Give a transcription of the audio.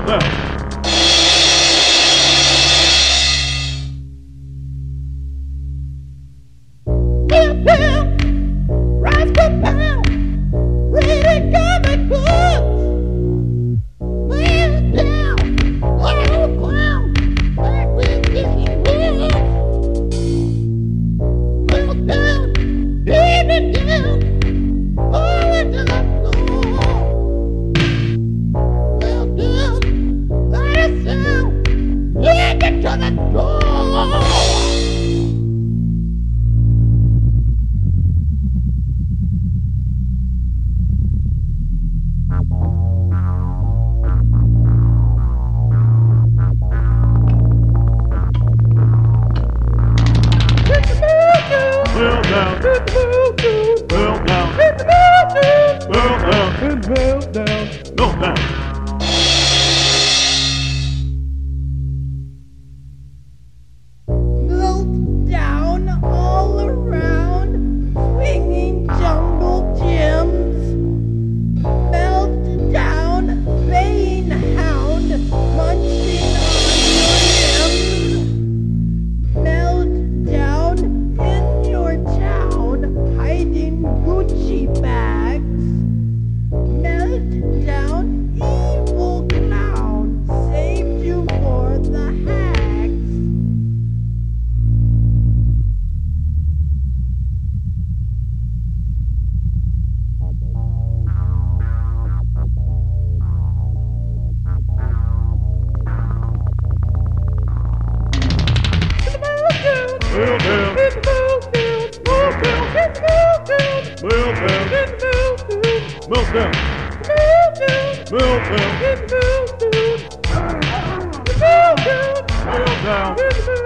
Meltdown. Rise for pound, reading comic books. Man down, oh clown, back with Disney World. Meltdown, beating down, all into the floor. Meltdown, let us sound, lead it to the door. Meltdown. Meltdown all around, swinging jungle gyms. Meltdown, baying hound, munching on your limbs. Meltdown in your town, hiding Gucci bags. Meltdown, evil clown, saved you for the hags. Meltdown.